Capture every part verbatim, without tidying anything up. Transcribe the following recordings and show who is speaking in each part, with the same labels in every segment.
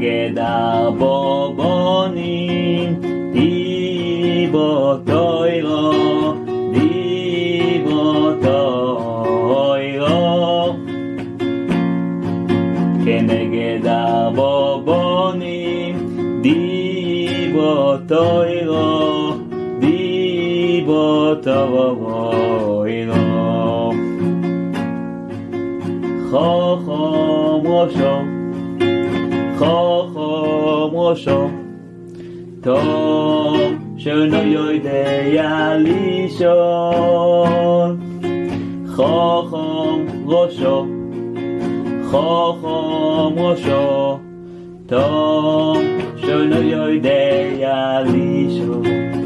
Speaker 1: כנגד הבובונים דיבו תוירו דיבו תוירו כנגד הבובונים דיבו תוירו דיבו תוירו חוכם ראשו חוכם ראשו טוב שאינו יודע לישון חוכם ראשו חוכם ראשו טוב שאינו יודע לישון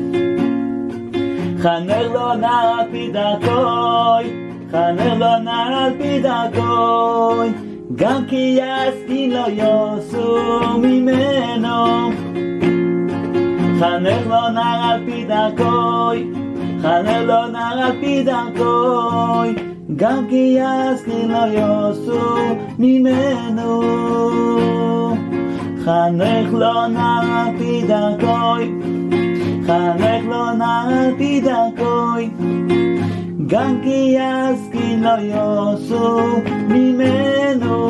Speaker 1: חנך לו נער על פי דרכוי חנך לו נער על פי דרכוי גם כי יסכין לא יוסו ממנו חנך לו נער על פי דרכוי חנך לו נער על פי דרכוי גם כי יסכין לא יוסו ממנו חנך לו נער על פי דרכוי חנך לו נער על פי דרכוי גם כי יסכין לא יוסו ממנו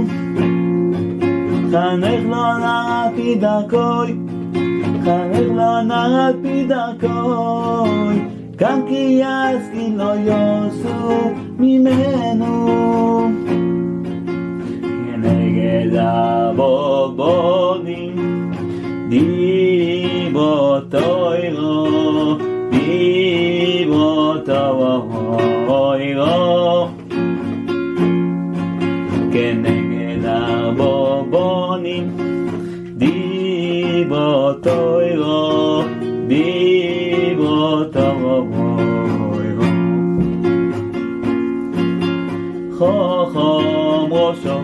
Speaker 1: חנך לו נער על פי דרכוי חנך לו נער על פי דרכוי גם כי יסכין לא יוסו ממנו כנגד הבובונים דיבו תוירו דיבו תוירו כנגד הבובונים דיבו תוירו דיבו תוירו חוכם ראשו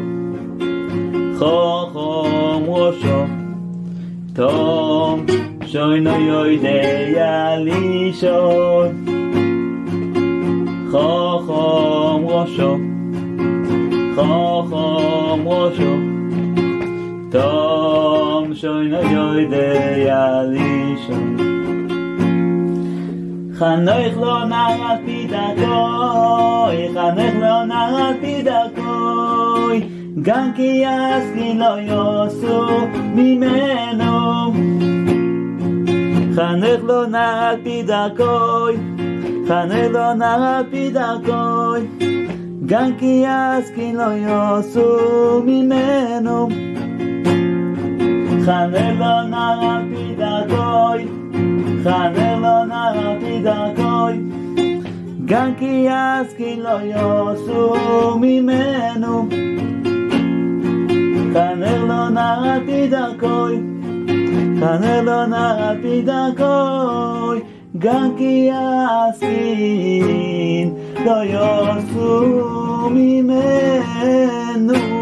Speaker 1: חוכם ראשו טוב שאינו יודע לישון חוכם ראשו חוכם ראשו טוב שאינו יודע לישון חנך לו נער על פי דרכוי חנך לו נער על פי דרכוי גם כי יסכין לא יוסו ממנו חנך לו נער על פי דרכוי חנך לו נער על פי דרכוי גם כי יסכין לא יוסו ממנו חנך לו נער על פי דרכוי חנך לו נער על פי דרכוי גם כי יסכין לא יוסו ממנו חנך לו נער על פי דרכוי חנך לו נער על פי דרכוי גם כי יסכין לא יוסו ממנו